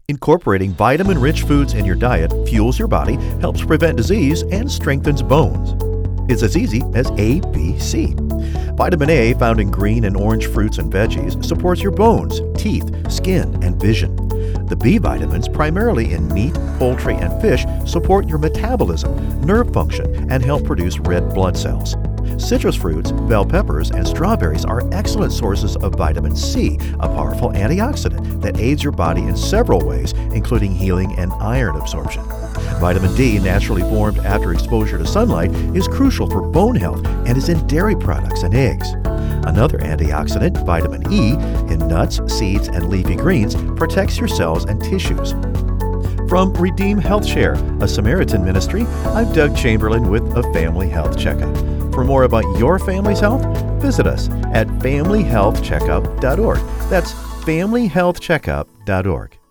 Incorporating vitamin-rich foods in your diet fuels your body, helps prevent disease, and strengthens bones. It's as easy as ABC. Vitamin A, found in green and orange fruits and veggies, supports your bones, teeth, skin, and vision. The B vitamins, primarily in meat, poultry, and fish, support your metabolism, nerve function, and help produce red blood cells. Citrus fruits, bell peppers, and strawberries are excellent sources of vitamin C, a powerful antioxidant that aids your body in several ways, including healing and iron absorption. Vitamin D, naturally formed after exposure to sunlight, is crucial for bone health and is in dairy products and eggs. Another antioxidant, vitamin E, in nuts, seeds, and leafy greens, protects your cells and tissues. From Redeem Health Share, a Samaritan ministry, I'm Doug Chamberlain with a Family Health Checkup. For more about your family's health, visit us at familyhealthcheckup.org. That's familyhealthcheckup.org.